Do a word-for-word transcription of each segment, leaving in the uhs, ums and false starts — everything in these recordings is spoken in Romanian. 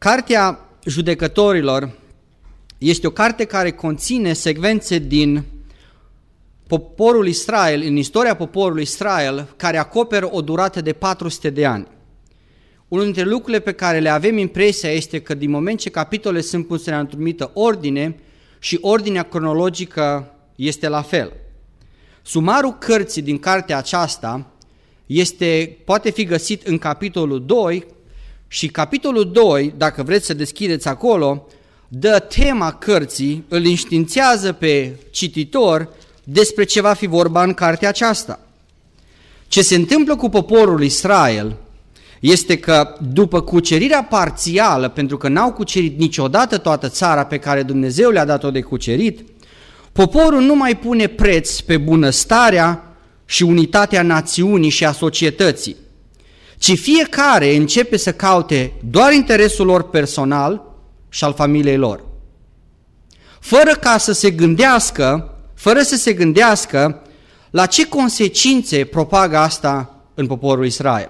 Cartea Judecătorilor este o carte care conține secvențe din poporul Israel, în istoria poporului Israel, care acoperă o durată de patru sute de ani. Unul dintre lucrurile pe care le avem impresia este că din moment ce capitolele sunt puse în anumită ordine și ordinea cronologică este la fel. Sumarul cărții din cartea aceasta este, poate fi găsit în capitolul doi și capitolul doi, dacă vreți să deschideți acolo, dă tema cărții, îl înștiințează pe cititor despre ce va fi vorba în cartea aceasta. Ce se întâmplă cu poporul Israel este că după cucerirea parțială, pentru că n-au cucerit niciodată toată țara pe care Dumnezeu le-a dat-o de cucerit, poporul nu mai pune preț pe bunăstarea și unitatea națiunii și a societății, ci fiecare începe să caute doar interesul lor personal și al familiei lor. Fără ca să se gândească, fără să se gândească la ce consecințe propagă asta în poporul Israel.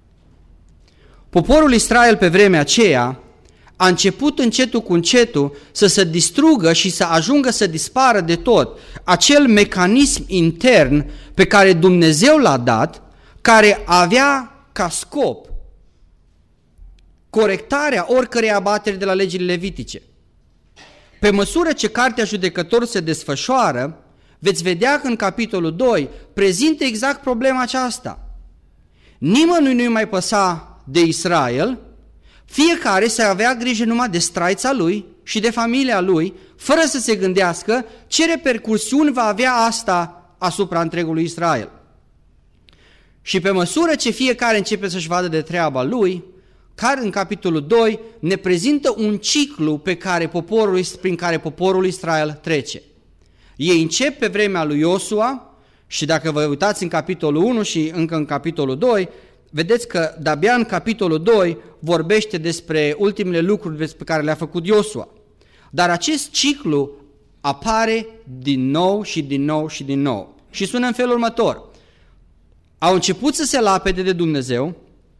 Poporul Israel pe vremea aceea a început încetul cu încetul să se distrugă și să ajungă să dispară de tot acel mecanism intern pe care Dumnezeu l-a dat, care avea ca scop corectarea oricărei abateri de la legile levitice. Pe măsură ce cartea Judecător se desfășoară, veți vedea că în capitolul doi prezintă exact problema aceasta. Nimănui nu-i mai păsa de Israel, fiecare se avea grijă numai de straița lui și de familia lui, fără să se gândească ce repercursiuni va avea asta asupra întregului Israel. Și pe măsură ce fiecare începe să-și vadă de treaba lui, care în capitolul doi ne prezintă un ciclu pe care poporul, prin care poporul Israel trece. Ei încep pe vremea lui Iosua și dacă vă uitați în capitolul unu și încă în capitolul doi, vedeți că de-abia în capitolul doi vorbește despre ultimele lucruri pe care le-a făcut Iosua. Dar acest ciclu apare din nou și din nou și din nou. Și sună în felul următor. Au început să se lapede de Dumnezeu,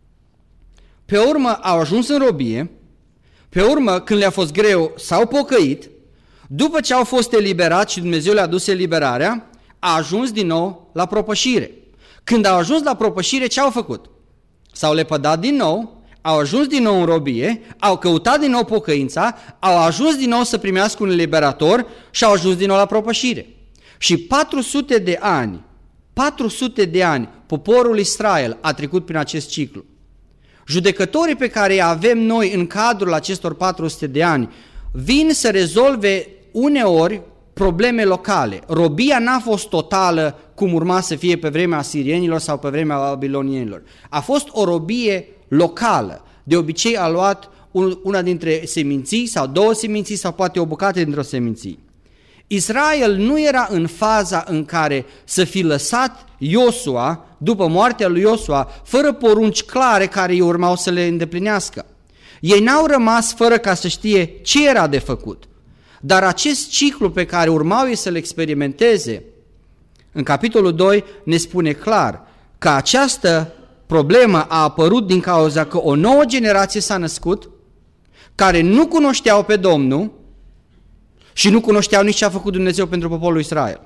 pe urmă au ajuns în robie, pe urmă când le-a fost greu s-au pocăit, după ce au fost eliberați și Dumnezeu le-a dus eliberarea, a ajuns din nou la propășire. Când au ajuns la propășire, ce au făcut? S-au lepădat din nou, au ajuns din nou în robie, au căutat din nou pocăința, au ajuns din nou să primească un eliberator și au ajuns din nou la propășire. Și patru sute de ani, patru sute de ani, poporul Israel a trecut prin acest ciclu. Judecătorii pe care îi avem noi în cadrul acestor patru sute de ani vin să rezolve uneori probleme locale. Robia n-a fost totală cum urma să fie pe vremea asirienilor sau pe vremea babilonienilor. A fost o robie locală. De obicei a luat una dintre seminții sau două seminții sau poate o bucată dintr-o seminție. Israel nu era în faza în care să fi lăsat Iosua, după moartea lui Iosua, fără porunci clare care îi urmau să le îndeplinească. Ei n-au rămas fără ca să știe ce era de făcut. Dar acest ciclu pe care urmau ei să-l experimenteze, în capitolul doi ne spune clar că această problemă a apărut din cauza că o nouă generație s-a născut, care nu cunoșteau pe Domnul și nu cunoșteau nici ce a făcut Dumnezeu pentru poporul Israel.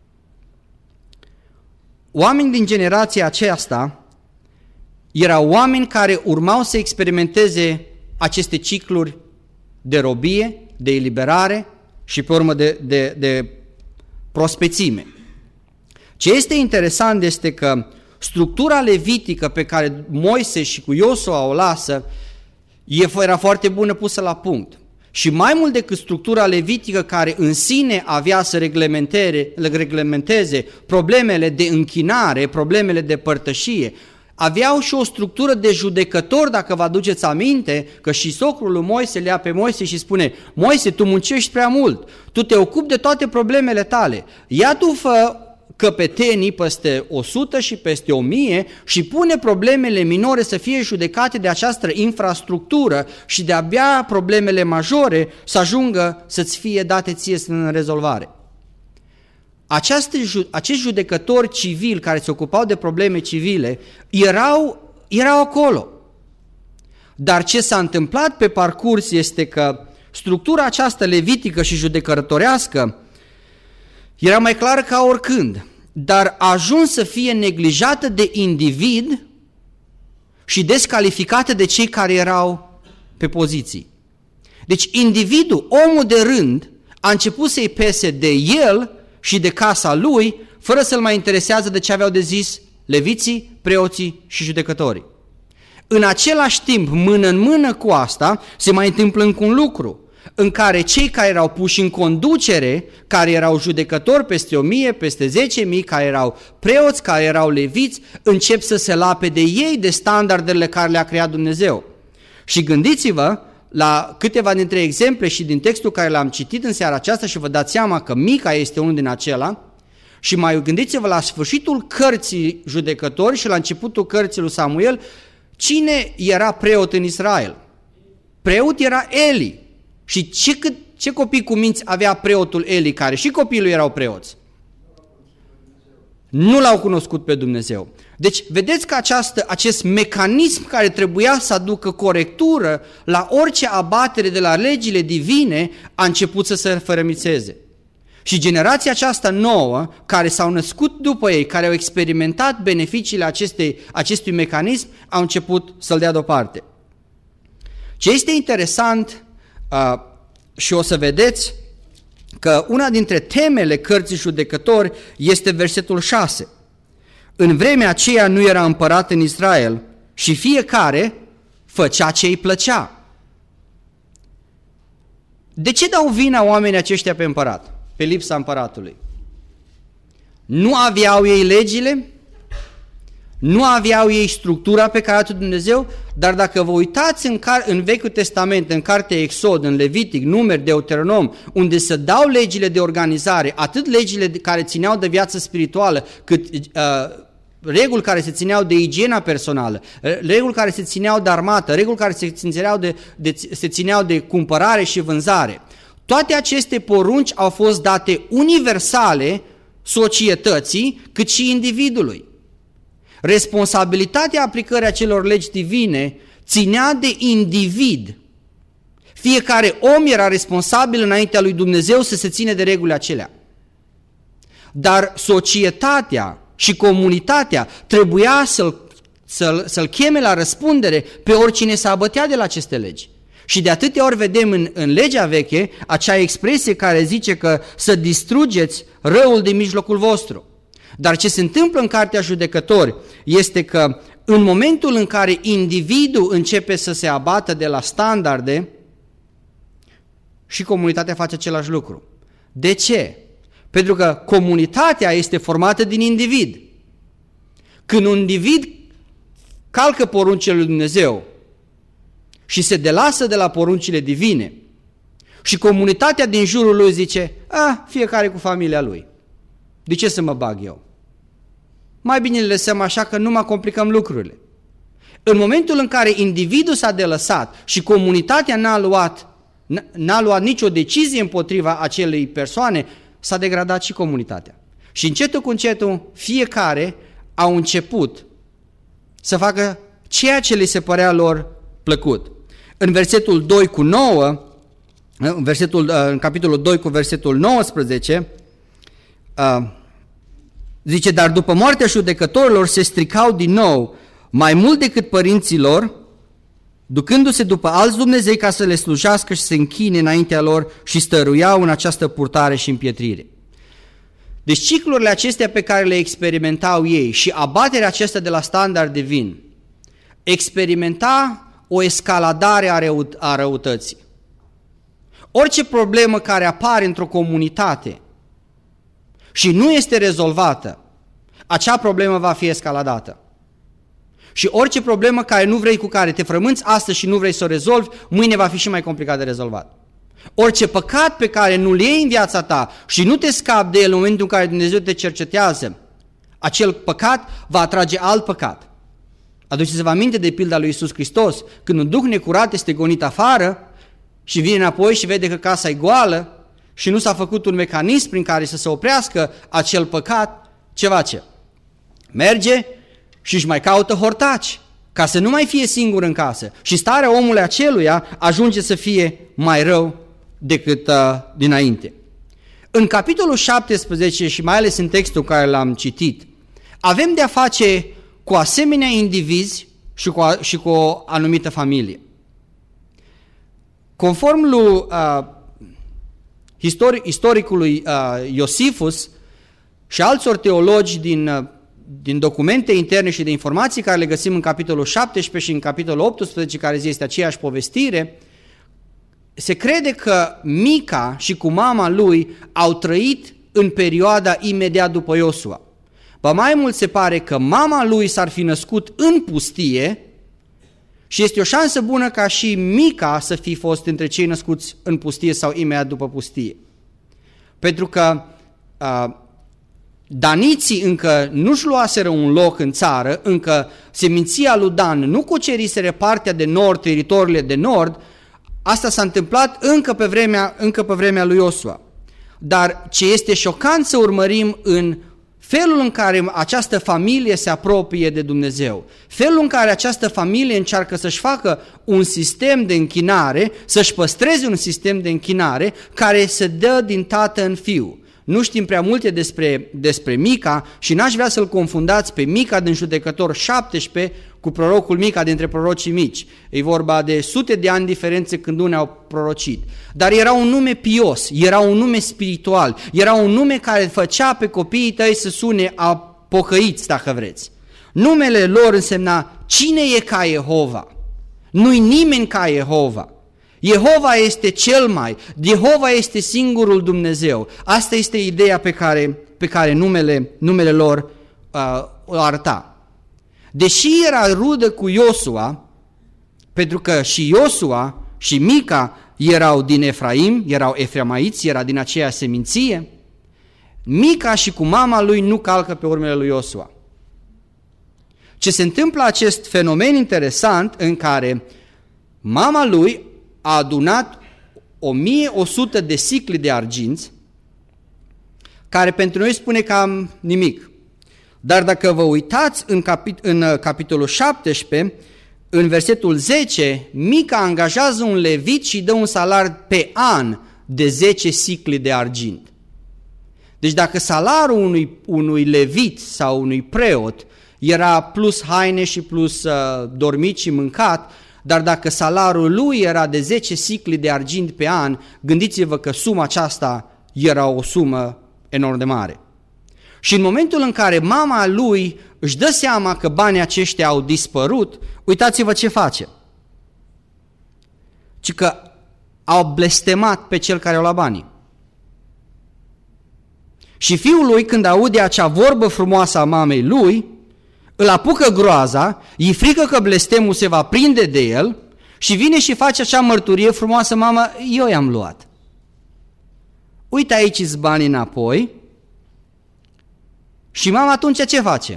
Oameni din generația aceasta erau oameni care urmau să experimenteze aceste cicluri de robie, de eliberare și pe urmă de, de, de prospețime. Ce este interesant este că structura levitică pe care Moise și cu Iosua o lasă era foarte bună pusă la punct. Și mai mult decât structura levitică care în sine avea să reglementeze problemele de închinare, problemele de părtășie, aveau și o structură de judecător, dacă vă aduceți aminte, că și socrul lui Moise le ia pe Moise și spune: Moise, tu muncești prea mult, tu te ocupi de toate problemele tale, ia tu fă căpetenii peste o sută și peste o mie și pune problemele minore să fie judecate de această infrastructură și de-abia problemele majore să ajungă să-ți fie date ție în rezolvare. Aceaste, acești judecători civili care se ocupau de probleme civile erau, erau acolo. Dar ce s-a întâmplat pe parcurs este că structura aceasta levitică și judecătorească era mai clară ca oricând, dar a ajuns să fie neglijată de individ și descalificată de cei care erau pe poziții. Deci individul, omul de rând, a început să-i pese de el și de casa lui, fără să-l mai interesează de ce aveau de zis leviții, preoții și judecătorii. În același timp, mână în mână cu asta, se mai întâmplă încă un lucru, în care cei care erau puși în conducere, care erau judecători peste o mie, peste zece mii, care erau preoți, care erau leviți, încep să se lape de ei, de standardele care le-a creat Dumnezeu. Și gândiți-vă la câteva dintre exemple și din textul care l-am citit în seara aceasta și vă dați seama că Mica este unul din acela. Și mai gândiți-vă la sfârșitul cărții Judecători și la începutul cărții lui Samuel, cine era preot în Israel? Preot era Eli. Și ce, cât, ce copii cu minți avea preotul Eli, care și copiii lui erau preoți? Nu l-au cunoscut pe Dumnezeu. Deci vedeți că această, acest mecanism care trebuia să aducă corectură la orice abatere de la legile divine a început să se fărămițeze. Și generația aceasta nouă, care s-au născut după ei, care au experimentat beneficiile acestei, acestui mecanism, au început să-l dea deoparte. Ce este interesant, uh, și o să vedeți că una dintre temele cărții Judecători este versetul șase. În vremea aceea nu era împărat în Israel și fiecare făcea ce îi plăcea. De ce dau vina oamenii aceștia pe împărat? Pe lipsa împăratului. Nu aveau ei legile, nu aveau ei structura pe care a dat Dumnezeu, dar dacă vă uitați în, car- în Vechiul Testament, în cartea Exod, în Levitic, Numeri, Deuteronom, unde se dau legile de organizare, atât legile care țineau de viață spirituală, cât uh, reguli care se țineau de igiena personală, reguli care se țineau de armată, reguli care se țineau de, de, se țineau de cumpărare și vânzare. Toate aceste porunci au fost date universale societății, cât și individului. Responsabilitatea aplicării acelor legi divine ținea de individ. Fiecare om era responsabil înaintea lui Dumnezeu să se ține de regulile acelea. Dar societatea și comunitatea trebuia să-l, să-l, să-l cheme la răspundere pe oricine se abătea de la aceste legi. Și de atâtea ori vedem în, în legea veche acea expresie care zice că să distrugeți răul din mijlocul vostru. Dar ce se întâmplă în Cartea Judecători este că în momentul în care individul începe să se abată de la standarde, și comunitatea face același lucru. De ce? Pentru că comunitatea este formată din individ. Când un individ calcă poruncile lui Dumnezeu și se delasă de la poruncile divine și comunitatea din jurul lui zice, a, fiecare cu familia lui. De ce să mă bag eu? Mai bine le lăsăm așa că nu mai complicăm lucrurile. În momentul în care individul s-a delăsat și comunitatea n-a luat, n-a luat nicio decizie împotriva acelei persoane, s-a degradat și comunitatea. Și încetul cu încetul, fiecare au început să facă ceea ce li se părea lor plăcut. În versetul doi cu nouă, în, versetul, în capitolul doi cu versetul nouăsprezece, zice, dar după moartea judecătorilor se stricau din nou mai mult decât părinților, ducându-se după alți Dumnezei ca să le slujească și să se închine înaintea lor și stăruiau în această purtare și împietrire. Deci ciclurile acestea pe care le experimentau ei și abaterea aceasta de la standard divin experimenta o escaladare a, rău- a răutății. Orice problemă care apare într-o comunitate și nu este rezolvată, acea problemă va fi escaladată. Și orice problemă care nu vrei, cu care te frămânți astăzi și nu vrei să o rezolvi, mâine va fi și mai complicat de rezolvat. Orice păcat pe care nu-l iei în viața ta și nu te scapi de el în momentul în care Dumnezeu te cercetează, acel păcat va atrage alt păcat. Aduceți-vă aminte de pilda lui Iisus Hristos, când un duh necurat este gonit afară și vine înapoi și vede că casa e goală și nu s-a făcut un mecanism prin care să se oprească acel păcat, ce face? Merge și își mai caută hortaci ca să nu mai fie singur în casă. Și starea omului aceluia ajunge să fie mai rău decât uh, dinainte. În capitolul șaptesprezece și mai ales în textul care l-am citit, avem de-a face cu asemenea indivizi și cu, a, și cu o anumită familie. Conform lui uh, istori, istoricului uh, Iosifus și altor teologi din, uh, din documente interne și de informații care le găsim în capitolul șaptesprezece și în capitolul optsprezece, care este aceeași povestire, se crede că Mica și cu mama lui au trăit în perioada imediat după Iosua. Ba mai mult se pare că mama lui s-ar fi născut în pustie și este o șansă bună ca și Mica să fi fost între cei născuți în pustie sau imediat după pustie. Pentru că uh, daniții încă nu-și luaseră un loc în țară, încă seminția lui Dan nu cuceriseră partea de nord, teritoriile de nord. Asta s-a întâmplat încă pe vremea, încă pe vremea lui Iosua. Dar ce este șocant să urmărim în felul în care această familie se apropie de Dumnezeu, felul în care această familie încearcă să-și facă un sistem de închinare, să-și păstreze un sistem de închinare care se dă din tată în fiu. Nu știm prea multe despre, despre Mica și n-aș vrea să-l confundați pe Mica din Judecător șaptesprezece cu prorocul Mica dintre prorocii mici. E vorba de sute de ani diferențe când unii au prorocit. Dar era un nume pios, era un nume spiritual, era un nume care făcea pe copiii tăi să sune a pocăiți, dacă vreți. Numele lor însemna cine e ca Jehova? Nu-i nimeni ca Jehova. Jehova este cel mai, Jehova este singurul Dumnezeu. Asta este ideea pe care, pe care numele, numele lor uh, o arăta. Deși era rudă cu Iosua, pentru că și Iosua și Mica erau din Efraim, erau efraimaiți, era din aceea seminție, Mica și cu mama lui nu calcă pe urmele lui Iosua. Ce se întâmplă acest fenomen interesant în care mama lui a adunat o mie o sută de sicli de arginți, care pentru noi spune cam nimic. Dar dacă vă uitați în, capit- în capitolul șaptesprezece, în versetul zece, Mica angajează un levit și dă un salar pe an de zece sicli de argint. Deci dacă salarul unui, unui levit sau unui preot era plus haine și plus uh, dormit și mâncat, dar dacă salarul lui era de zece sicli de argint pe an, gândiți-vă că suma aceasta era o sumă enorm de mare. Și în momentul în care mama lui își dă seama că banii aceștia au dispărut, uitați-vă ce face. Ci că au blestemat pe cel care o luat banii. Și fiul lui, când aude acea vorbă frumoasă a mamei lui, îl apucă groaza, îi frică că blestemul se va prinde de el și vine și face acea mărturie frumoasă: mamă, eu i-am luat. Uite, aici-s banii înapoi. Și mama atunci ce face?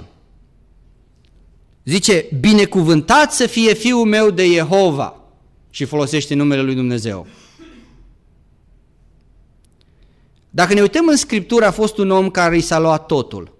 Zice: binecuvântat să fie fiul meu de Jehova, și folosește numele lui Dumnezeu. Dacă ne uităm în Scriptură, a fost un om care i s-a luat totul.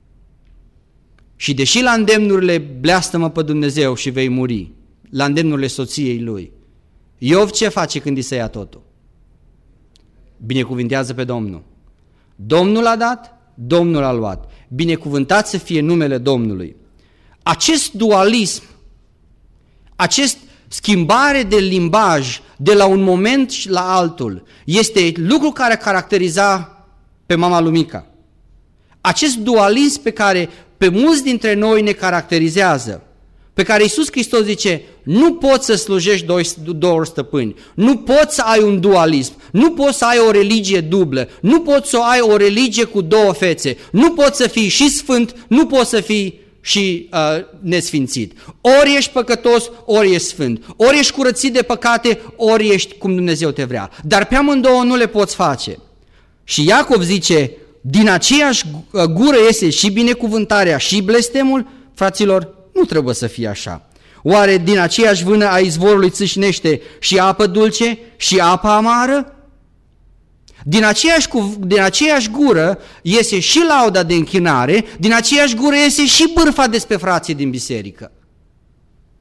Și deși la îndemnurile bleastă-mă pe Dumnezeu și vei muri, la îndemnurile soției lui, Iov ce face când îi se ia totul? Binecuvintează pe Domnul. Domnul a dat, Domnul a luat. Binecuvântat să fie numele Domnului. Acest dualism, acest schimbare de limbaj de la un moment la altul, este lucru care caracteriza pe mama lui Mica. Acest dualism pe care pe mulți dintre noi ne caracterizează, pe care Iisus Hristos zice: nu poți să slujești două stăpâni, nu poți să ai un dualism, nu poți să ai o religie dublă, nu poți să ai o religie cu două fețe, nu poți să fii și sfânt, nu poți să fii și uh, nesfințit. Ori ești păcătos, ori ești sfânt, ori ești curățit de păcate, ori ești cum Dumnezeu te vrea. Dar pe amândouă nu le poți face. Și Iacov zice: din aceeași gură iese și binecuvântarea și blestemul. Fraților, nu trebuie să fie așa. Oare din aceeași vână a izvorului țâșnește și apă dulce și apă amară? Din aceeași, din aceeași gură iese și lauda de închinare, din aceeași gură iese și bârfa despre frații din biserică.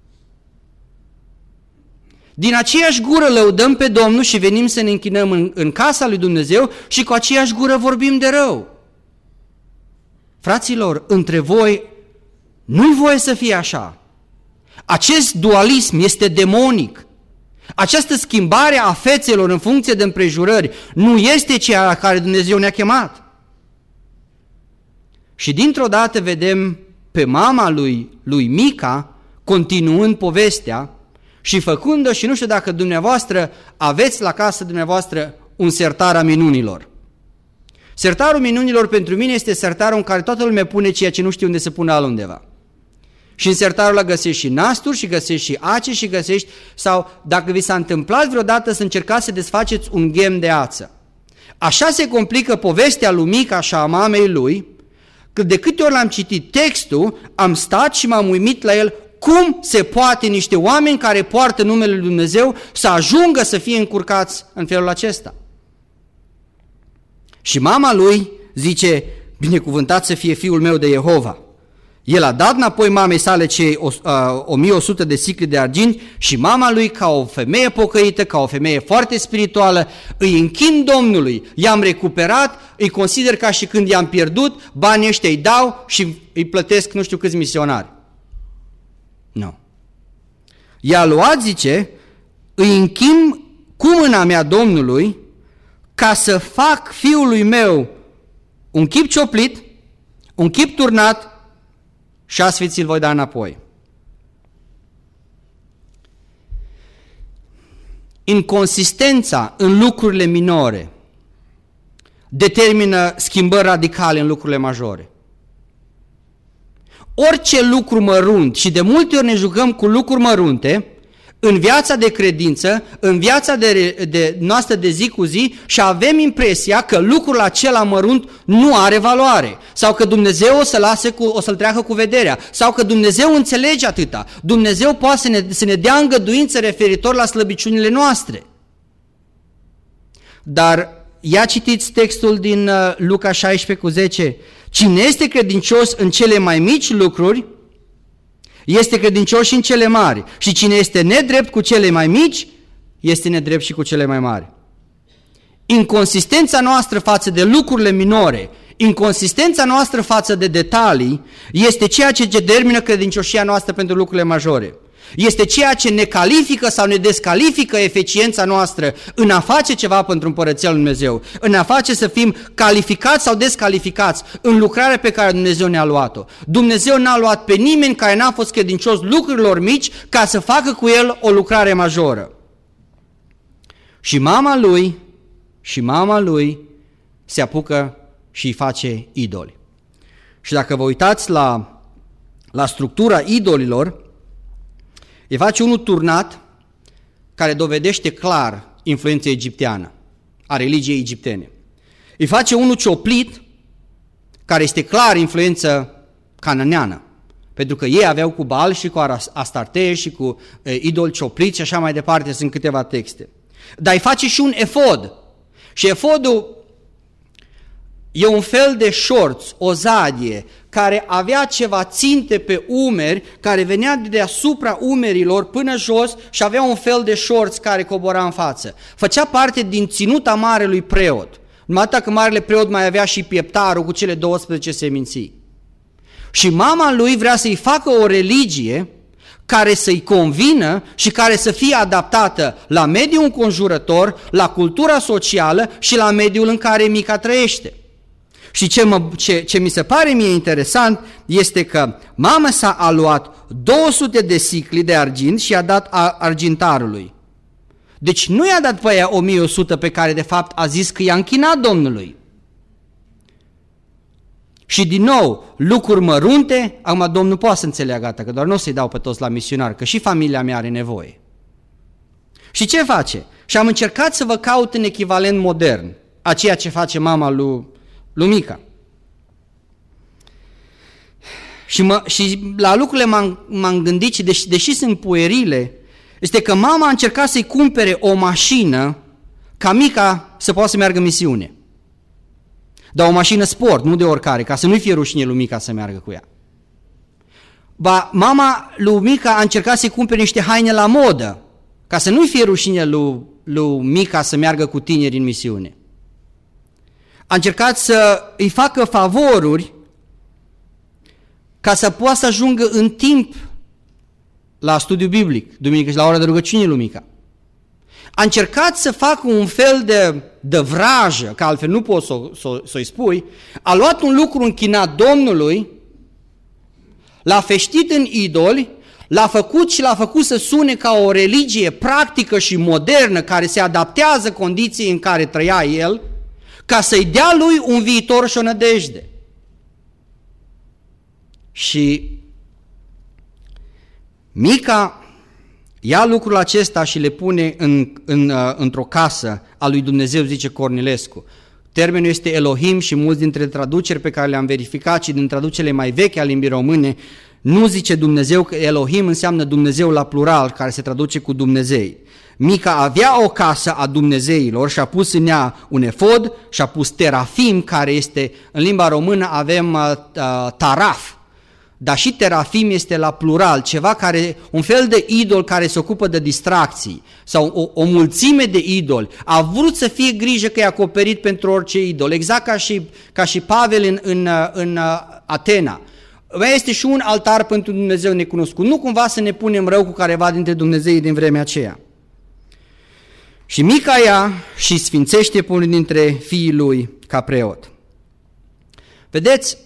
Din aceeași gură lăudăm pe Domnul și venim să ne închinăm în, în casa lui Dumnezeu și cu aceeași gură vorbim de rău. Fraților, între voi nu-i voie să fie așa. Acest dualism este demonic. Această schimbare a fețelor în funcție de împrejurări nu este ceea la care Dumnezeu ne-a chemat. Și dintr-o dată vedem pe mama lui, lui Mica continuând povestea și făcând-o, și nu știu dacă dumneavoastră aveți la casă dumneavoastră un sertar a minunilor. Sertarul minunilor pentru mine este sertarul în care toată lumea pune ceea ce nu știe unde să pună altundeva. Și în sertarul ăla găsești și nasturi, și găsești și ace, și găsești, sau dacă vi s-a întâmplat vreodată să încercați să desfaceți un ghem de ață. Așa se complică povestea lui Mica și a mamei lui, că de câte ori l-am citit textul, am stat și m-am uimit la el cum se poate niște oameni care poartă numele lui Dumnezeu să ajungă să fie încurcați în felul acesta. Și mama lui zice, binecuvântat să fie fiul meu de Jehova. El a dat înapoi mamei sale cei o mie o sută de sicli de argint și mama lui, ca o femeie pocăită, ca o femeie foarte spirituală, îi închin Domnului, i-am recuperat, îi consider ca și când i-am pierdut, banii ăștia îi dau și îi plătesc nu știu câți misionari. Nu. I-a luat, zice, îi închin cu mâna mea Domnului ca să fac fiului meu un chip cioplit, un chip turnat, și astfel ți-l voi da înapoi. Inconsistența în lucrurile minore determină schimbări radicale în lucrurile majore. Orice lucru mărunt, și de multe ori ne jucăm cu lucruri mărunte, în viața de credință, în viața de, de noastră de zi cu zi, și avem impresia că lucrul acela mărunt nu are valoare, sau că Dumnezeu o să lase cu, o să-l treacă cu vederea, sau că Dumnezeu înțelege atâta. Dumnezeu poate să ne, să ne dea îngăduință referitor la slăbiciunile noastre. Dar ia citiți textul din uh, Luca șaisprezece cu zece. Cine este credincios în cele mai mici lucruri, este credincios și în cele mari. Și cine este nedrept cu cele mai mici, este nedrept și cu cele mai mari. Inconsistența noastră față de lucrurile minore, inconsistența noastră față de detalii, este ceea ce determină credincioșia noastră pentru lucrurile majore. Este ceea ce ne califică sau ne descalifică eficiența noastră în a face ceva pentru Împărăția lui Dumnezeu, în a face să fim calificați sau descalificați în lucrarea pe care Dumnezeu ne-a luat-o. Dumnezeu n-a luat pe nimeni care n-a fost credincios lucrurilor mici ca să facă cu el o lucrare majoră. Și mama lui, și mama lui se apucă și îi face idoli. Și dacă vă uitați la, la structura idolilor, îi face unul turnat care dovedește clar influența egipteană, a religiei egiptene. Îi face unul cioplit care este clar influență cananeană, pentru că ei aveau cu Baal și cu Astarte și cu e, idol cioplit și așa mai departe, sunt câteva texte. Dar îi face și un efod. Și efodul e un fel de șorț, o zadie, care avea ceva ținte pe umeri, care venea de deasupra umerilor până jos și avea un fel de șorț care cobora în față. Făcea parte din ținuta marelui preot. Numai atât că marele preot mai avea și pieptarul cu cele douăsprezece seminții. Și mama lui vrea să-i facă o religie care să-i convină și care să fie adaptată la mediul înconjurător, la cultura socială și la mediul în care Mica trăiește. Și ce, mă, ce, ce mi se pare mie interesant este că mama sa a luat două sute de sicli de argint și i-a dat argintarului. Deci nu i-a dat pe aia o mie o sută pe care de fapt a zis că i-a închinat Domnului. Și din nou, lucruri mărunte, acum Domnul poate să înțeleagă gata, că doar nu o să-i dau pe toți la misionar, că și familia mea are nevoie. Și ce face? Și am încercat să vă caut în echivalent modern a ceea ce face mama lui lui Mica. Și, mă, și la lucrurile m-am, m-am gândit, și deși, deși sunt puerile, este că mama a încercat să-i cumpere o mașină ca Mica să poată să meargă în misiune. Dar o mașină sport, nu de oricare, ca să nu-i fie rușine lui Mica să meargă cu ea. Ba, mama lui Mica a încercat să-i cumpere niște haine la modă ca să nu-i fie rușine lui, lui Mica să meargă cu tineri în misiune. A încercat să îi facă favoruri ca să poată să ajungă în timp la studiu biblic, duminică și la ora de rugăciune lui Mica. A încercat să facă un fel de, de vrajă, că altfel nu poți să, să, să-i spui, a luat un lucru închinat Domnului, l-a feștit în idoli, l-a făcut și l-a făcut să sune ca o religie practică și modernă care se adaptează condiției în care trăia el, ca să-i dea lui un viitor și o nădejde. Și Mica ia lucrul acesta și le pune în, în, într-o casă a lui Dumnezeu, zice Cornilescu. Termenul este Elohim și mulți dintre traduceri pe care le-am verificat și din traducerile mai vechi ale limbii române nu zice Dumnezeu, că Elohim înseamnă Dumnezeu la plural, care se traduce cu Dumnezei. Mica avea o casă a Dumnezeilor și a pus în ea un efod și a pus terafim, care este, în limba română avem uh, uh, taraf, dar și terafim este la plural, ceva care, un fel de idol care se ocupă de distracții sau o, o mulțime de idoli. A vrut să fie grijă că e acoperit pentru orice idol, exact ca și, ca și Pavel în, în, în Atena. Mai este și un altar pentru Dumnezeu necunoscut. Nu cumva să ne punem rău cu careva dintre Dumnezeii din vremea aceea. Și Mica ia și sfințește pe unul dintre fiii lui ca preot. Vedeți,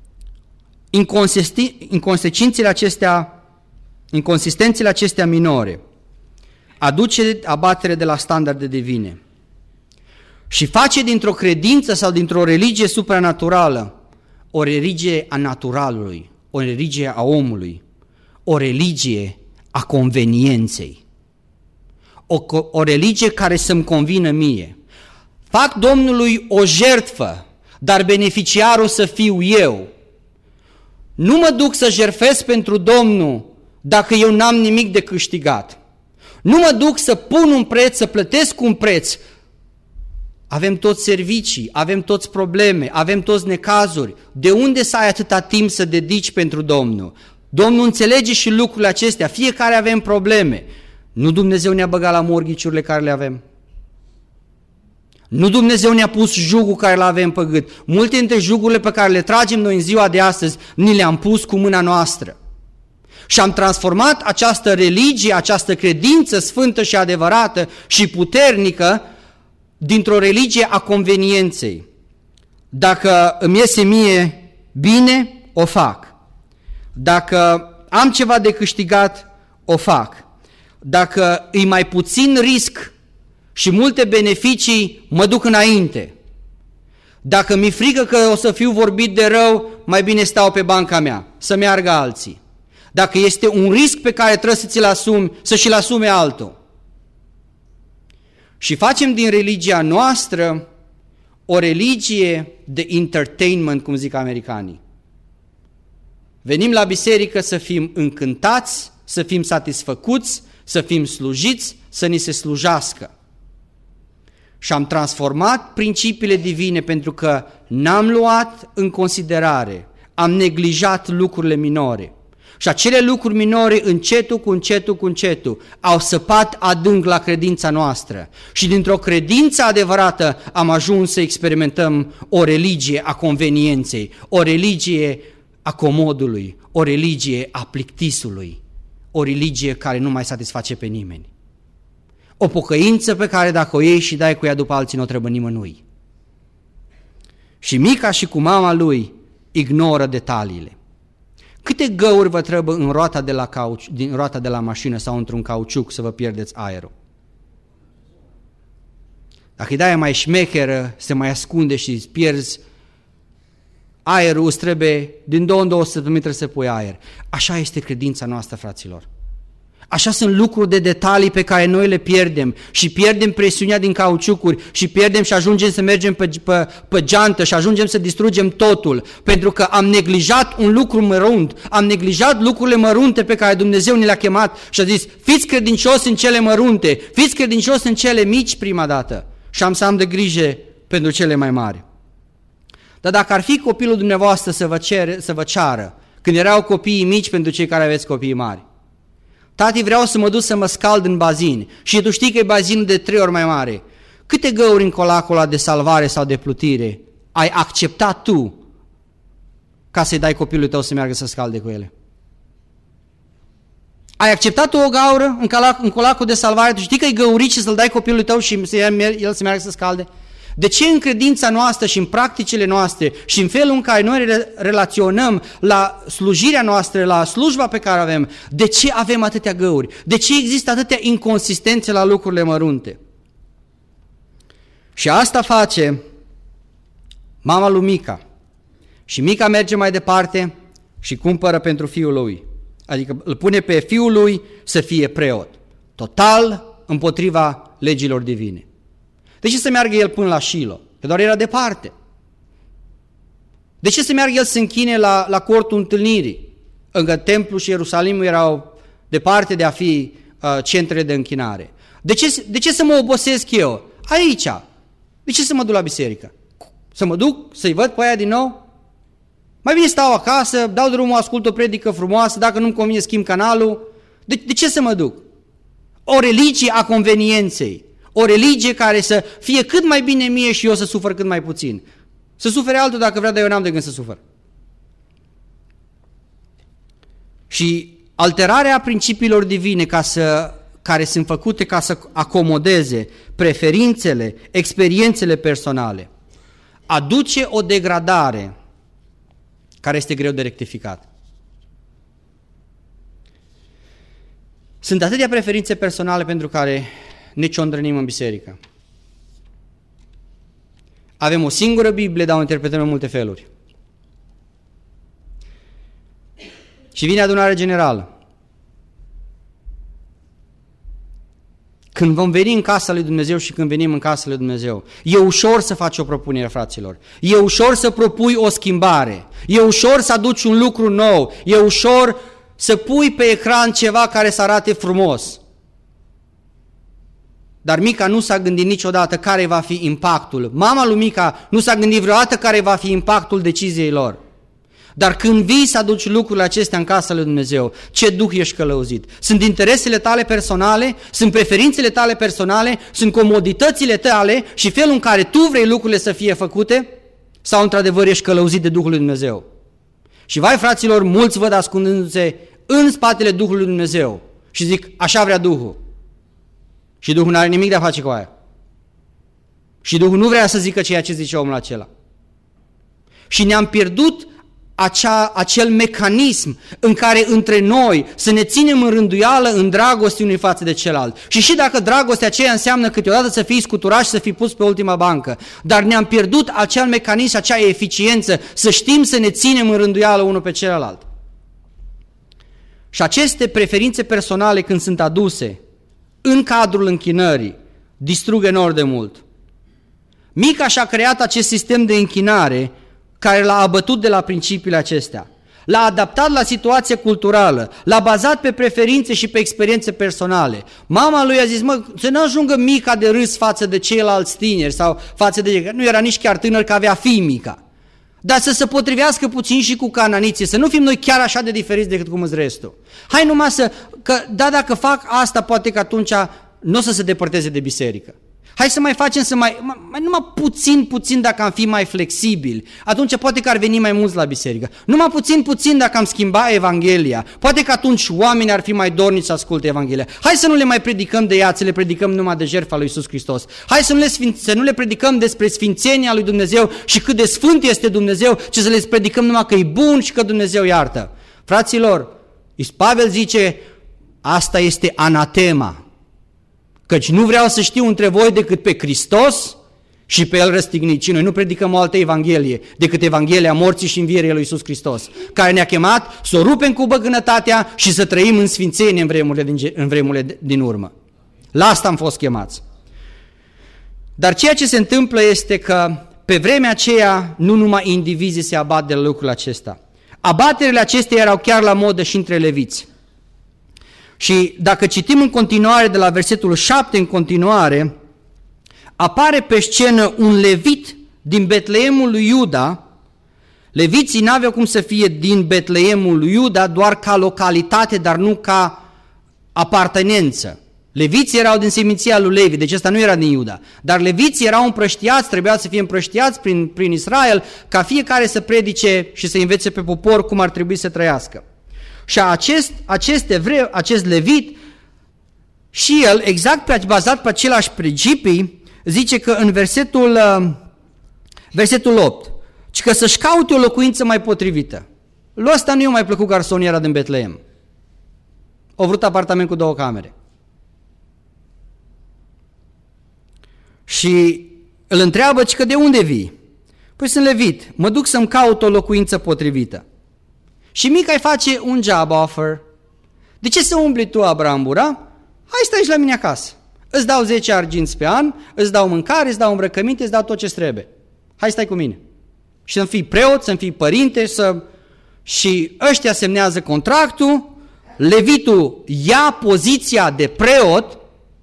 inconsecințele acestea, inconsistențele acestea minore aduce abatere de la standarde divine și face dintr-o credință sau dintr-o religie supranaturală o religie a naturalului, o religie a omului, o religie a convenienței, o, o religie care să-mi convină mie. Fac Domnului o jertfă, dar beneficiarul să fiu eu. Nu mă duc să jertfesc pentru Domnul dacă eu n-am nimic de câștigat. Nu mă duc să pun un preț, să plătesc un preț. Avem toți servicii, avem toți probleme, avem toți necazuri. De unde să ai atâta timp să dedici pentru Domnul? Domnul înțelege și lucrurile acestea, fiecare avem probleme. Nu Dumnezeu ne-a băgat la morghiciurile care le avem? Nu Dumnezeu ne-a pus jugul care îl avem pe gât. Multe dintre jugurile pe care le tragem noi în ziua de astăzi, ni le-am pus cu mâna noastră. Și am transformat această religie, această credință sfântă și adevărată și puternică dintr-o religie a convenienței. Dacă îmi iese mie bine, o fac. Dacă am ceva de câștigat, o fac. Dacă îi mai puțin risc și multe beneficii, mă duc înainte. Dacă mi-e frică că o să fiu vorbit de rău, mai bine stau pe banca mea, să meargă alții. Dacă este un risc pe care trebuie să ți-l asumi, să și-l asume altul. Și facem din religia noastră o religie de entertainment, cum zic americanii. Venim la biserică să fim încântați, să fim satisfăcuți, să fim slujiți, să ni se slujească. Și am transformat principiile divine pentru că n-am luat în considerare, am neglijat lucrurile minore. Și acele lucruri minore, încetul cu încetul cu încetul, au săpat adânc la credința noastră. Și dintr-o credință adevărată am ajuns să experimentăm o religie a convenienței, o religie a comodului, o religie a plictisului, o religie care nu mai satisface pe nimeni. O pocăință pe care dacă o iei și dai cu ea după alții, nu o trebuie nimănui. Și Mica și cu mama lui ignoră detaliile. Câte găuri vă trebuie în roata de la, cauci, din roata de la mașină sau într-un cauciuc să vă pierdeți aerul? Dacă-i dai mai șmecheră, se mai ascunde și îți pierzi aerul, îți trebuie, din două în două săptămâni trebuie să pui aer. Așa este credința noastră, fraților. Așa sunt lucruri de detalii pe care noi le pierdem și pierdem presiunea din cauciucuri și pierdem și ajungem să mergem pe, pe, pe geantă și ajungem să distrugem totul pentru că am neglijat un lucru mărunt, am neglijat lucrurile mărunte pe care Dumnezeu ne le-a chemat și a zis, fiți credincioși în cele mărunte, fiți credincioși în cele mici prima dată și am să am de grijă pentru cele mai mari. Dar dacă ar fi copilul dumneavoastră să vă, cere, să vă ceară, când erau copiii mici pentru cei care aveți copii mari, Tati, vreau să mă duc să mă scald în bazin. Și tu știi că e bazinul de trei ori mai mare. Câte găuri în colacul ăla de salvare sau de plutire ai acceptat tu ca să-i dai copilului tău să meargă să scalde cu ele? Ai acceptat tu o gaură în, colac, în colacul de salvare? Tu știi că e găurit și să-l dai copilului tău și să el să meargă să scalde? De ce în credința noastră și în practicile noastre și în felul în care noi relaționăm la slujirea noastră, la slujba pe care avem, de ce avem atâtea găuri? De ce există atâtea inconsistențe la lucrurile mărunte? Și asta face mama lui Mica. Și Mica merge mai departe și cumpără pentru fiul lui. Adică îl pune pe fiul lui să fie preot. Total împotriva legilor divine. De ce să meargă el până la Shilo? Că doar era departe. De ce să meargă el să închine la, la cortul întâlnirii? Încă templul și Ierusalimul erau departe de a fi uh, centre de închinare. De ce, de ce să mă obosesc eu? Aici. De ce să mă duc la biserică? Să mă duc, să-i văd pe aia din nou? Mai bine stau acasă, dau drumul, ascult o predică frumoasă, dacă nu-mi convine schimb canalul. De, de ce să mă duc? O religie a convenienței. O religie care să fie cât mai bine mie și eu să sufăr cât mai puțin. Să sufere altul dacă vrea, dar eu n-am de gând să sufăr. Și alterarea principiilor divine ca să, care sunt făcute ca să acomodeze preferințele, experiențele personale, aduce o degradare care este greu de rectificat. Sunt atâtea preferințe personale pentru care ne ciondrănim în biserică. Avem o singură Biblie, dar o interpretăm în multe feluri. Și vine adunarea generală. Când vom veni în casa lui Dumnezeu și când venim în casa lui Dumnezeu, e ușor să faci o propunere, fraților. E ușor să propui o schimbare. E ușor să aduci un lucru nou. E ușor să pui pe ecran ceva care să arate frumos. Dar Mica nu s-a gândit niciodată care va fi impactul. Mama lui Mica nu s-a gândit vreodată care va fi impactul deciziei lor. Dar când vii să aduci lucrurile acestea în casa lui Dumnezeu, ce duh ești călăuzit? Sunt interesele tale personale, sunt preferințele tale personale, sunt comoditățile tale și felul în care tu vrei lucrurile să fie făcute, sau într-adevăr ești călăuzit de Duhul lui Dumnezeu? Și vai, fraților, mulți văd ascundându-se în spatele Duhului lui Dumnezeu și zic, așa vrea Duhul. Și Duhul nu are nimic de a face cu aia. Și Duhul nu vrea să zică ceea ce zice omul acela. Și ne-am pierdut acea, acel mecanism în care între noi să ne ținem în rânduială în dragoste unui față de celălalt. Și și dacă dragostea aceea înseamnă câteodată să fii scuturat și să fii pus pe ultima bancă, dar ne-am pierdut acel mecanism, acea eficiență, să știm să ne ținem în rânduială unul pe celălalt. Și aceste preferințe personale, când sunt aduse în cadrul închinării, distrug enorm de mult. Mica și-a creat acest sistem de închinare care l-a abătut de la principiile acestea. L-a adaptat la situație culturală, l-a bazat pe preferințe și pe experiențe personale. Mama lui a zis, mă, să nu ajungă Mica de râs față de ceilalți tineri sau față de... Nu era nici chiar tânăr, că avea fii Mica. Dar să se potrivească puțin și cu cananiții, să nu fim noi chiar așa de diferiți decât cum îți restul. Hai numai să... Că, da, dacă fac asta, poate că atunci nu o să se depărteze de biserică. Hai să mai facem să mai, mai... Numai puțin, puțin dacă am fi mai flexibili, atunci poate că ar veni mai mulți la biserică. Numai puțin, puțin dacă am schimba Evanghelia, poate că atunci oamenii ar fi mai dornici să asculte Evanghelia. Hai să nu le mai predicăm de ea, să le predicăm numai de jertfa lui Iisus Hristos. Hai să nu le, sfinț... să nu le predicăm despre sfințenia lui Dumnezeu și cât de sfânt este Dumnezeu, ci să le predicăm numai că e bun și că Dumnezeu iartă. Fraților, Pavel zice, asta este anatema. Căci nu vreau să știu între voi decât pe Hristos și pe El răstignit. Și noi nu predicăm o altă Evanghelie decât Evanghelia morții și învierii lui Iisus Hristos, care ne-a chemat să o rupem cu băgânătatea și să trăim în sfințenie în vremurile din, în vremurile din urmă. La asta am fost chemați. Dar ceea ce se întâmplă este că pe vremea aceea nu numai indivizii se abat de la lucrul acesta. Abaterile acestea erau chiar la modă și între leviți. Și dacă citim în continuare de la versetul șapte în continuare, apare pe scenă un levit din Betleemul lui Iuda. Leviții n-aveau cum să fie din Betleemul lui Iuda doar ca localitate, dar nu ca apartenență. Leviții erau din seminția lui Levi, deci ăsta nu era din Iuda. Dar leviții erau împrăștiați, trebuia să fie împrăștiați prin, prin Israel, ca fiecare să predice și să învețe pe popor cum ar trebui să trăiască. Și acest, acest evreu, acest levit, și el, exact pe, bazat pe același principii, zice că în versetul, versetul opt, că să-și caute o locuință mai potrivită. Lui ăsta nu i-a mai plăcut garsoniera din Betleem. Au vrut apartament cu două camere. Și îl întreabă, că de unde vii? Păi sunt levit, mă duc să-mi caut o locuință potrivită. Și Mica îi face un job offer. De ce să umbli tu, Abraham Bura? Hai stai și la mine acasă. Îți dau zece arginți pe an, îți dau mâncare, îți dau îmbrăcăminte, îți dau tot ce trebuie. Hai stai cu mine. Și să-mi fii preot, să-mi fii părinte, să... și ăștia semnează contractul, levitul ia poziția de preot,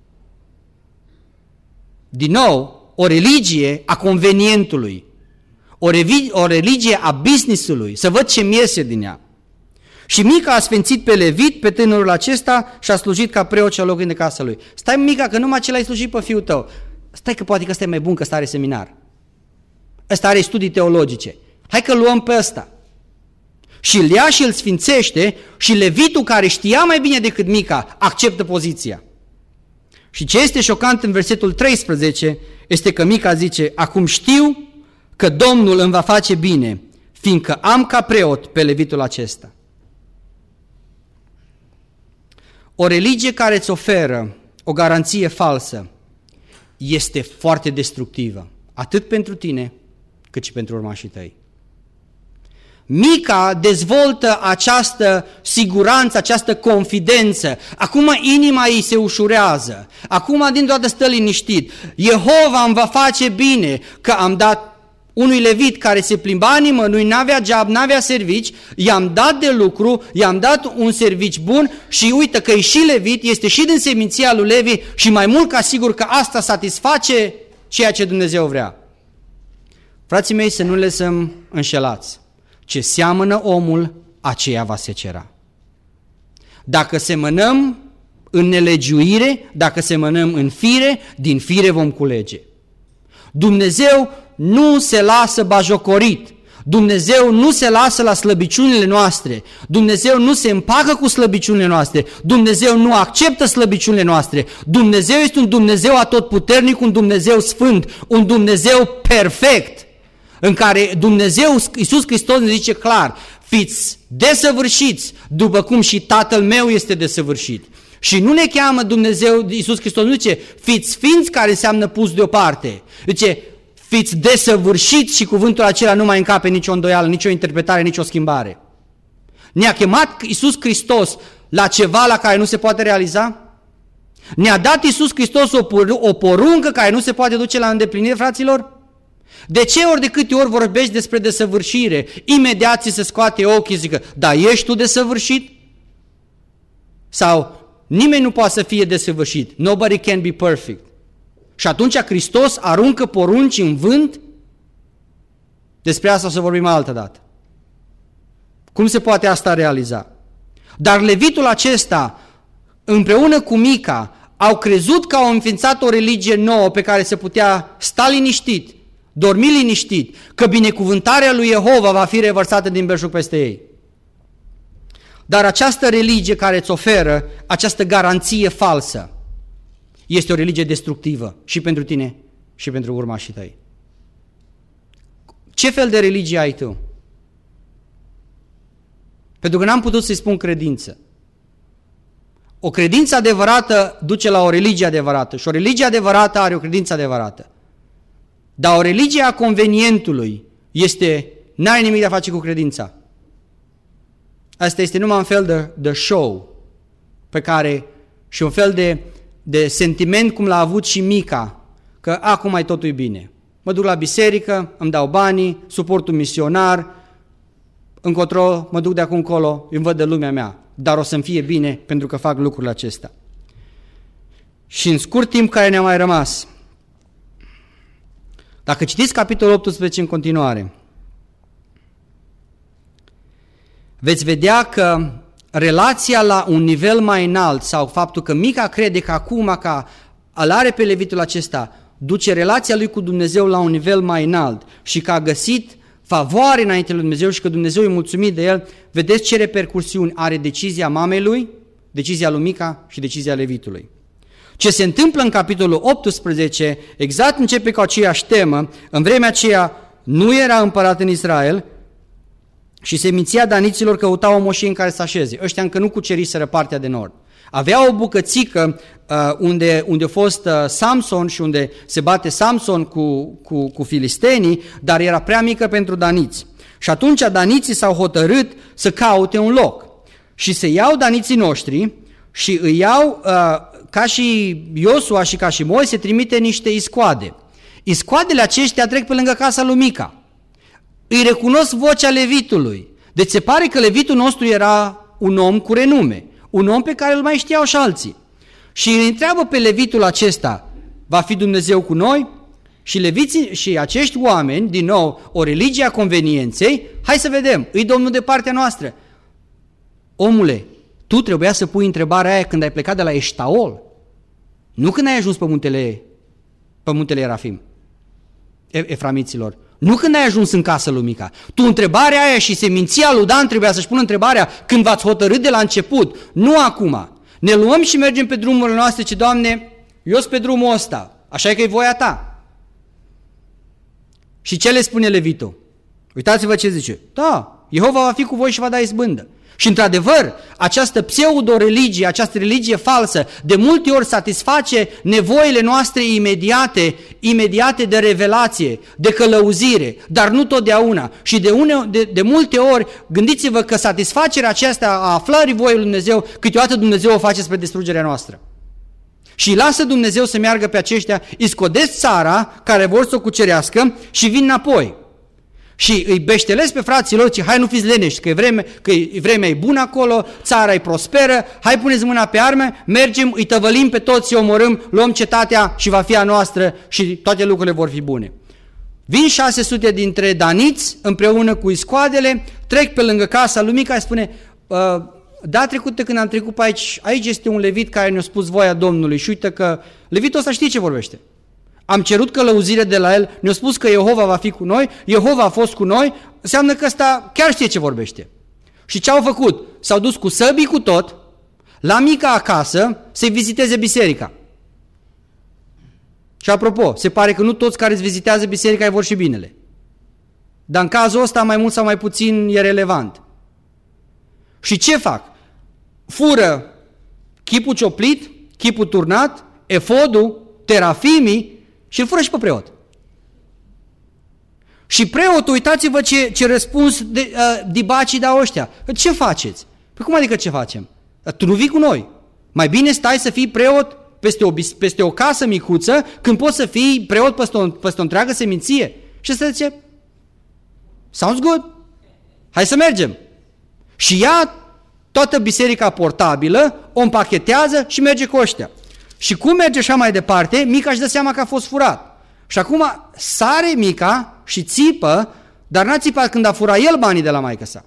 din nou, o religie a convenientului, o, revi, o religie a business-ului, să văd ce iese din ea. Și Mica a sfințit pe levit, pe tânărul acesta, și a slujit ca preot și a locuit în casa lui. Stai, Mica, că numai ce l-ai slujit pe fiul tău. Stai că poate că ăsta e mai bun, că ăsta are seminar. Ăsta are studii teologice. Hai că luăm pe ăsta. Și îl ia și îl sfințește și levitul, care știa mai bine decât Mica, acceptă poziția. Și ce este șocant în versetul treisprezece este că Mica zice, acum știu că Domnul îmi va face bine, fiindcă am ca preot pe levitul acesta. O religie care îți oferă o garanție falsă este foarte destructivă, atât pentru tine, cât și pentru urmașii tăi. Mica dezvoltă această siguranță, această confidență. Acum inima ei se ușurează. Acum dintr-o dată stă liniștit. Jehova îmi va face bine, că am dat unui levit care se plimba nimănui, n-avea job, n-avea servici, i-am dat de lucru, i-am dat un servici bun și uite că e și levit, este și din seminția lui Levi și mai mult ca sigur că asta satisface ceea ce Dumnezeu vrea. Frații mei, să nu le lăsăm înșelați. Ce seamănă omul, aceea va secera. Dacă semănăm în nelegiuire, dacă semănăm în fire, din fire vom culege. Dumnezeu nu se lasă bajocorit. Dumnezeu nu se lasă la slăbiciunile noastre. Dumnezeu nu se împacă cu slăbiciunile noastre. Dumnezeu nu acceptă slăbiciunile noastre. Dumnezeu este un Dumnezeu atotputernic, un Dumnezeu sfânt, un Dumnezeu perfect, în care Dumnezeu, Iisus Hristos ne zice clar, fiți desăvârșiți, după cum și Tatăl meu este desăvârșit. Și nu ne cheamă Dumnezeu, Iisus Hristos nu zice, fiți sfinți, care înseamnă pus deoparte. Zice, fiți desăvârșiți, și cuvântul acela nu mai încape nicio îndoială, nicio interpretare, nicio schimbare. Ne-a chemat Iisus Hristos la ceva la care nu se poate realiza? Ne-a dat Iisus Hristos o, o poruncă care nu se poate duce la îndeplinire, fraților? De ce ori de câte ori vorbești despre desăvârșire, imediat ți se scoate ochii și zică, da, ești tu desăvârșit? Sau nimeni nu poate să fie desăvârșit, nobody can be perfect. Și atunci Hristos aruncă porunci în vânt? Despre asta o să vorbim altă dată. Cum se poate asta realiza? Dar levitul acesta, împreună cu Mica, au crezut că au înființat o religie nouă pe care se putea sta liniștit, dormi liniștit, că binecuvântarea lui Jehova va fi revărsată din belșug peste ei. Dar această religie care îți oferă această garanție falsă este o religie destructivă și pentru tine și pentru urmașii tăi. Ce fel de religie ai tu? Pentru că n-am putut să-i spun credință. O credință adevărată duce la o religie adevărată și o religie adevărată are o credință adevărată. Dar o religie a convenientului este, n-are nimic de a face cu credința. Asta este numai un fel de, de show pe care, și un fel de, de sentiment cum l-a avut și Mica, că acum mai totul e bine. Mă duc la biserică, îmi dau banii, suport un misionar, încotro, mă duc de acum încolo, îmi văd de lumea mea, dar o să-mi fie bine pentru că fac lucrurile acestea. Și în scurt timp care ne-a mai rămas, dacă citiți capitolul optsprezece în continuare, veți vedea că relația la un nivel mai înalt sau faptul că Mica crede că acum că îl are pe levitul acesta, duce relația lui cu Dumnezeu la un nivel mai înalt și că a găsit favoare înainte lui Dumnezeu și că Dumnezeu e mulțumit de el, vedeți ce repercursiuni are decizia mamei lui, decizia lui Mica și decizia levitului. Ce se întâmplă în capitolul optsprezece, exact începe cu aceeași temă, în vremea aceea nu era împărat în Israel și seminția daniților căuta o moșie în care să așeze. Ăștia încă nu cuceriseră partea de nord. Avea o bucățică uh, unde, unde a fost uh, Samson și unde se bate Samson cu, cu, cu filistenii, dar era prea mică pentru daniți. Și atunci daniții s-au hotărât să caute un loc. Și se iau daniții noștri și îi iau, uh, ca și Iosua și ca și Moise, trimite niște iscoade. Iscoadele aceștia trec pe lângă casa lui Mica. Îi recunosc vocea levitului. Deci se pare că levitul nostru era un om cu renume. Un om pe care îl mai știau și alții. Și îi întreabă pe levitul acesta, va fi Dumnezeu cu noi? Și leviții și acești oameni, din nou, o religie a convenienței, hai să vedem, îi Domnul de partea noastră. Omule, tu trebuia să pui întrebarea aia când ai plecat de la Eștaol, nu când ai ajuns pe muntele, pe muntele Erafim, Eframiților. Nu când ai ajuns în casă lui Mica. Tu întrebarea aia și seminția lui Dan trebuia să-și pună întrebarea când v-ați hotărât de la început, nu acum. Ne luăm și mergem pe drumurile noastre, ce Doamne, eu sunt pe drumul ăsta, așa că e voia ta. Și ce le spune levitul? Uitați-vă ce zice. Da, Jehova va fi cu voi și va da izbândă. Și într-adevăr, această pseudo-religie, această religie falsă, de multe ori satisface nevoile noastre imediate, imediate de revelație, de călăuzire, dar nu totdeauna. Și de, une, de, de multe ori, gândiți-vă că satisfacerea aceasta a aflării voii lui Dumnezeu, câteodată Dumnezeu o face spre distrugerea noastră. Și lasă Dumnezeu să meargă pe aceștia, îi scodesc țara care vor să o cucerească și vin înapoi. Și îi beștelesc pe frații lor, ci hai nu fiți lenești, că, e vreme, că e vremea e bună acolo, țara e prosperă, hai puneți mâna pe arme, mergem, îi tăvălim pe toți, îi omorâm, luăm cetatea și va fi a noastră și toate lucrurile vor fi bune. Vin șase sute dintre daniți împreună cu iscoadele, trec pe lângă casa lui Mica și spune, da, trecută când am trecut pe aici, aici este un levit care ne-a spus voia Domnului și uite că levitul ăsta știe ce vorbește. Am cerut călăuzire de la el, ne-a spus că Jehova va fi cu noi, Jehova a fost cu noi, înseamnă că ăsta chiar știe ce vorbește. Și ce au făcut? S-au dus cu săbii cu tot, la Mica acasă, să-i viziteze biserica. Și apropo, se pare că nu toți care îți vizitează biserica îi vor și binele. Dar în cazul ăsta, mai mult sau mai puțin, e relevant. Și ce fac? Fură chipul cioplit, chipul turnat, efodul, terafimii, și îl fură și pe preot. Și preotul, uitați-vă ce, ce răspuns de, uh, dibacii dau ăștia. Ce faceți? Păi cum adică ce facem? Tu nu vii cu noi. Mai bine stai să fii preot peste o, peste o casă micuță când poți să fii preot peste o, peste o întreagă seminție. Și ăsta zice, sounds good. Hai să mergem. Și ia toată biserica portabilă, o împachetează și merge cu ăștia. Și cum merge așa mai departe, Mica își dă seama că a fost furat. Și acum sare Mica și țipă, dar n-a țipat când a furat el banii de la maică sa.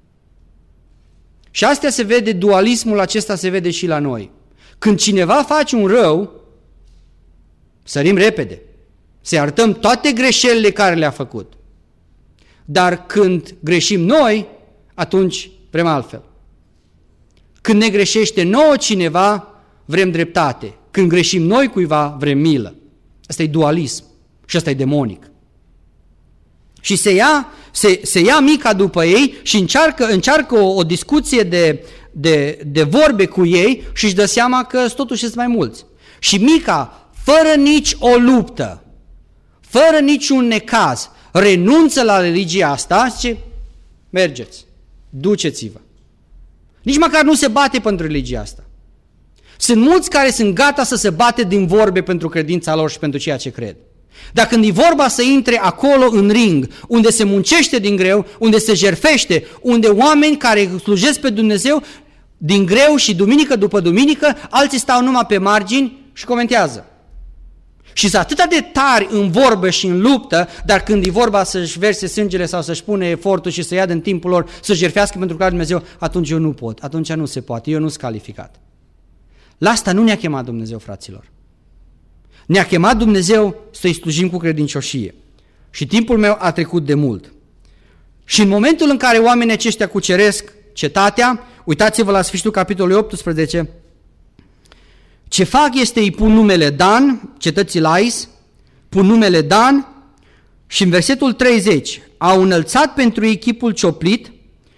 Și astea se vede, dualismul acesta se vede și la noi. Când cineva face un rău, sărim repede, să arătăm toate greșelile care le-a făcut. Dar când greșim noi, atunci vrem altfel. Când ne greșește nouă cineva, vrem dreptate. Când greșim noi cuiva, vrem milă. Asta e dualism și asta e demonic. Și se ia, se, se ia Mica după ei și încearcă, încearcă o, o discuție de, de, de vorbe cu ei și își dă seama că totuși sunt mai mulți. Și Mica, fără nici o luptă, fără niciun necaz, renunță la religia asta, zice, mergeți, duceți-vă. Nici măcar nu se bate pentru religia asta. Sunt mulți care sunt gata să se bate din vorbe pentru credința lor și pentru ceea ce cred. Dar când e vorba să intre acolo în ring, unde se muncește din greu, unde se jerfește, unde oameni care slujesc pe Dumnezeu din greu și duminică după duminică, alții stau numai pe margini și comentează. și sunt atât de tari în vorbă și în luptă, dar când e vorba să-și verse sângele sau să-și pune efortul și să ia din timpul lor, să-și jertfească pentru că Dumnezeu, atunci eu nu pot, atunci nu se poate, eu nu sunt calificat. La asta nu ne-a chemat Dumnezeu, fraților. Ne-a chemat Dumnezeu să-i slujim cu credincioșie. Și timpul meu a trecut de mult. Și în momentul în care oamenii aceștia cuceresc cetatea, uitați-vă la sfârșitul capitolului optsprezece, ce fac este îi pun numele Dan, cetății Lais, pun numele Dan și în versetul treizeci, au înălțat pentru ei chipul cioplit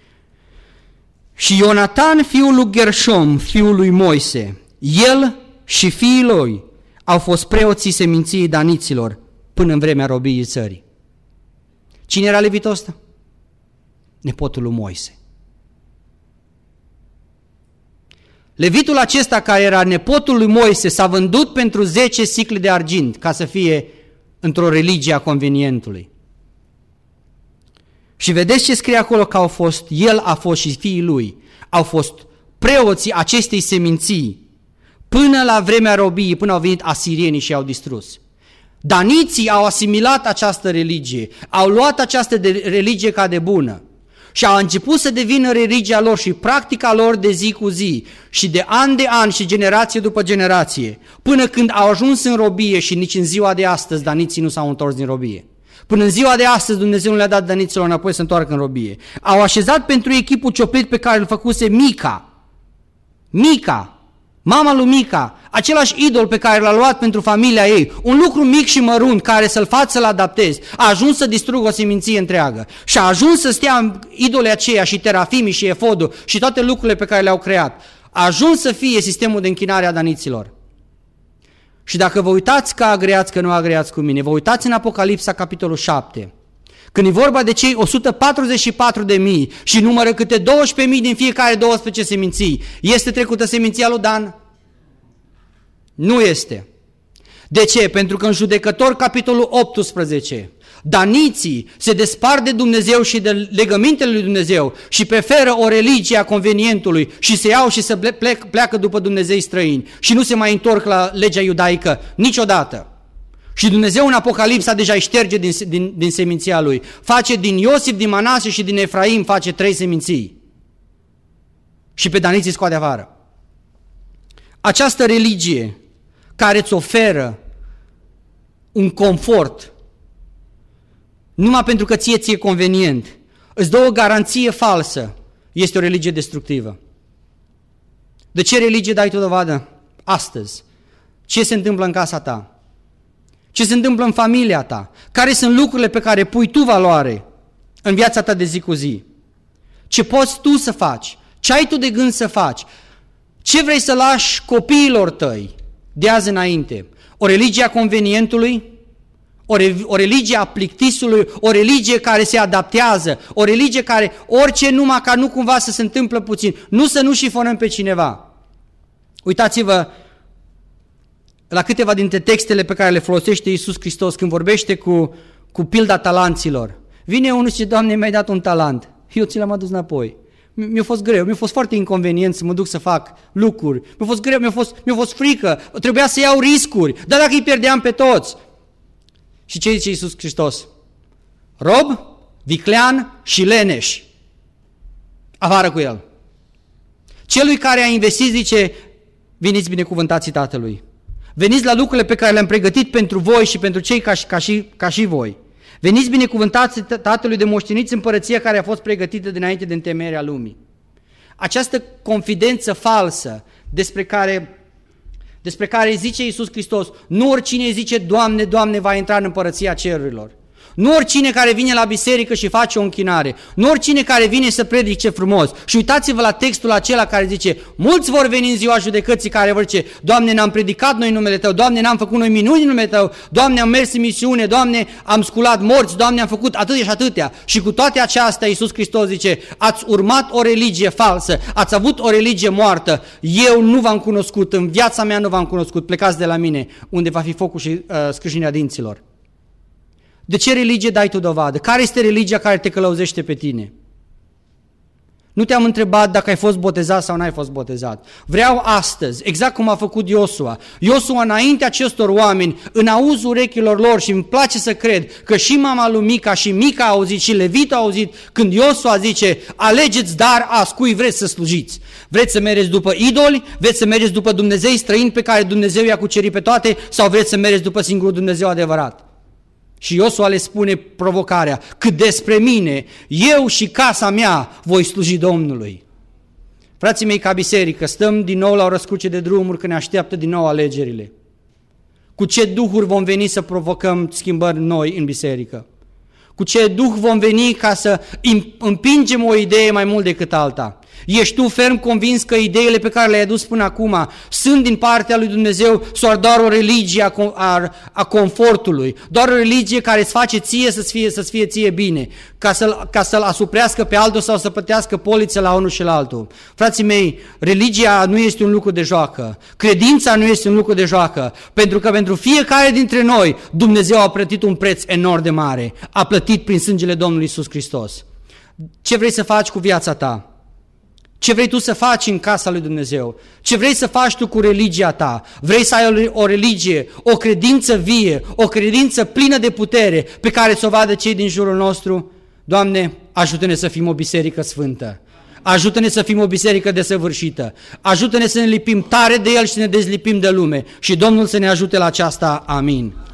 și Ionatan, fiul lui Gershom, fiul lui Moise, el și fiii lui au fost preoții seminției daniților până în vremea robiei țării. Cine era levitul ăsta? Nepotul lui Moise. Levitul acesta, care era nepotul lui Moise, s-a vândut pentru zece sicle de argint ca să fie într-o religie a convenientului. Și vedeți ce scrie acolo, că au fost, el a fost și fiii lui, au fost preoții acestei seminții până la vremea robiei, până au venit asirienii și i-au distrus. Daniții au asimilat această religie, au luat această de religie ca de bună și au început să devină religia lor și practica lor de zi cu zi și de an de an și generație după generație, până când au ajuns în robie și nici în ziua de astăzi daniții nu s-au întors din robie. Până în ziua de astăzi Dumnezeu nu le-a dat daniților înapoi să întoarcă în robie. Au așezat pentru ei chipul cioplit pe care îl făcuse Mica. Mica, mama lui Mica, același idol pe care l-a luat pentru familia ei, un lucru mic și mărunt care să-l faci să-l adaptezi, a ajuns să distrugă o seminție întreagă și a ajuns să stea idolii aceia și terafimii și efodul și toate lucrurile pe care le-au creat. A ajuns să fie sistemul de închinare a daniților. Și dacă vă uitați că agreați, că nu agreați cu mine, vă uitați în Apocalipsa, capitolul șapte, când e vorba de cei o sută patruzeci și patru de mii și numără câte douăsprezece mii din fiecare douăsprezece seminții, este trecută seminția lui Dan? Nu este. De ce? Pentru că în Judecători, capitolul optsprezece, daniții se despart de Dumnezeu și de legămintele lui Dumnezeu și preferă o religie a convenientului și se iau și se plec, pleacă după Dumnezei străini și nu se mai întorc la legea iudaică niciodată. Și Dumnezeu în Apocalipsa deja îi șterge din, din, din seminția lui. Face din Iosif, din Manase și din Efraim, face trei seminții. Și pe daniții scoate afară. Această religie care îți oferă un confort, numai pentru că ție ție convenient, îți dă o garanție falsă, este o religie destructivă. De ce religie dai tu dovadă astăzi? Ce se întâmplă în casa ta? Ce se întâmplă în familia ta? Care sunt lucrurile pe care pui tu valoare în viața ta de zi cu zi? Ce poți tu să faci? Ce ai tu de gând să faci? Ce vrei să lași copiilor tăi de azi înainte? O religie a convenientului? O, re, o religie a plictisului? O religie care se adaptează? O religie care orice numai ca nu cumva să se întâmplă puțin? Nu să nu șifonăm pe cineva. Uitați-vă la câteva dintre textele pe care le folosește Iisus Hristos când vorbește cu, cu pilda talanților. Vine unul și zice, Doamne, mi-ai dat un talent, eu ți l-am adus înapoi. Mi-a fost greu, mi-a fost foarte inconvenient să mă duc să fac lucruri, mi-a fost greu, mi-a fost, mi-a fost frică, trebuia să iau riscuri, dar dacă îi pierdeam pe toți. Și ce zice Iisus Hristos? Rob, viclean și leneș. Afară cu el. Celui care a investit zice, veniți binecuvântații Tatălui. Veniți la lucrurile pe care le-am pregătit pentru voi și pentru cei ca și, ca și, ca și voi. Veniți binecuvântați Tatălui de moșteniți împărăția care a fost pregătită dinainte de întemeierea lumii. Această confidență falsă despre care, despre care zice Iisus Hristos, nu oricine zice Doamne, Doamne va intra în împărăția cerurilor. Nu oricine care vine la biserică și face o închinare, nu oricine care vine să predice frumos. Și uitați-vă la textul acela care zice, mulți vor veni în ziua judecății care vor zice, Doamne, n-am predicat noi numele Tău, Doamne, n-am făcut noi minuni în numele Tău, Doamne, am mers în misiune, Doamne, am sculat morți, Doamne, am făcut atâtea și atâtea. Și cu toate acestea Iisus Hristos zice, ați urmat o religie falsă, ați avut o religie moartă, eu nu v-am cunoscut, în viața mea nu v-am cunoscut, plecați de la mine, unde va fi focul și uh, scrâșnirea dinților. De ce religie dai tu dovadă? Care este religia care te călăuzește pe tine? Nu te-am întrebat dacă ai fost botezat sau n-ai fost botezat. Vreau astăzi, exact cum a făcut Iosua. Iosua înainte acestor oameni, în auzul urechilor lor, și îmi place să cred că și mama lui Mica și Mica a auzit și Levit a auzit, când Iosua zice, alegeți dar azi cui vreți să slujiți. Vreți să mergeți după idoli? Vreți să mergeți după Dumnezei străini pe care Dumnezeu i-a cucerit pe toate? Sau vreți să mergeți după singurul Dumnezeu adevărat? Și Iosua le spune provocarea, cât despre mine, eu și casa mea voi sluji Domnului. Frații mei, ca biserică, stăm din nou la o răscruce de drumuri când ne așteaptă din nou alegerile. Cu ce duhuri vom veni să provocăm schimbări noi în biserică? Cu ce duh vom veni ca să împingem o idee mai mult decât alta? Ești tu ferm convins că ideile pe care le-ai adus până acum sunt din partea lui Dumnezeu sau doar o religie a, a, a confortului, doar o religie care îți face ție să-ți fie, să-ți fie ție bine, ca să-l, ca să-l asuprească pe altul sau să plătească polițe la unul și la altul. Frații mei, religia nu este un lucru de joacă, credința nu este un lucru de joacă, pentru că pentru fiecare dintre noi Dumnezeu a plătit un preț enorm de mare, a plătit prin sângele Domnului Iisus Hristos. Ce vrei să faci cu viața ta? Ce vrei tu să faci în casa lui Dumnezeu? Ce vrei să faci tu cu religia ta? Vrei să ai o religie, o credință vie, o credință plină de putere pe care să o vadă cei din jurul nostru? Doamne, ajută-ne să fim o biserică sfântă. Ajută-ne să fim o biserică desăvârșită. Ajută-ne să ne lipim tare de El și să ne dezlipim de lume. Și Domnul să ne ajute la aceasta. Amin.